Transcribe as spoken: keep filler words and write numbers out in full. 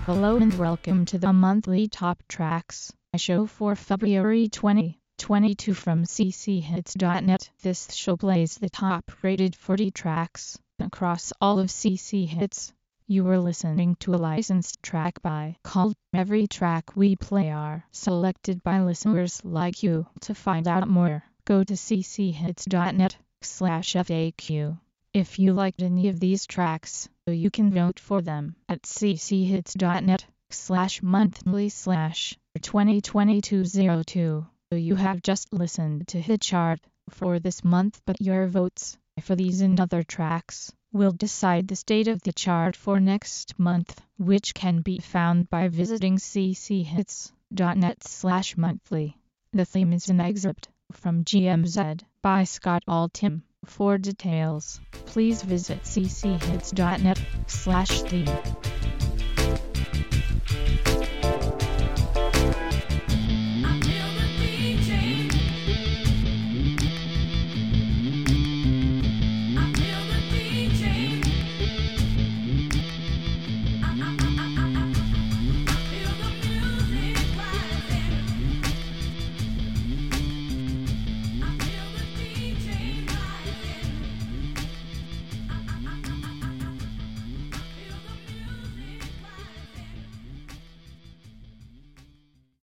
Hello and welcome to the monthly Top Tracks show for February twenty twenty-two from c c hits dot net. This show plays the top rated forty tracks across all of C C Hits. You are listening to a licensed track by called Every track we play are selected by listeners like you. To find out more, go to c c hits dot net slash F A Q. If you liked any of these tracks, you can vote for them at c c hits dot net slash monthly slash twenty twenty-two oh two. You have just listened to Hit Chart for this month, but your votes for these and other tracks will decide the state of the chart for next month, which can be found by visiting c c hits dot net slash monthly. The theme is an excerpt from G M Z by Scott Altham. For details, please visit c c hits dot net slash theme.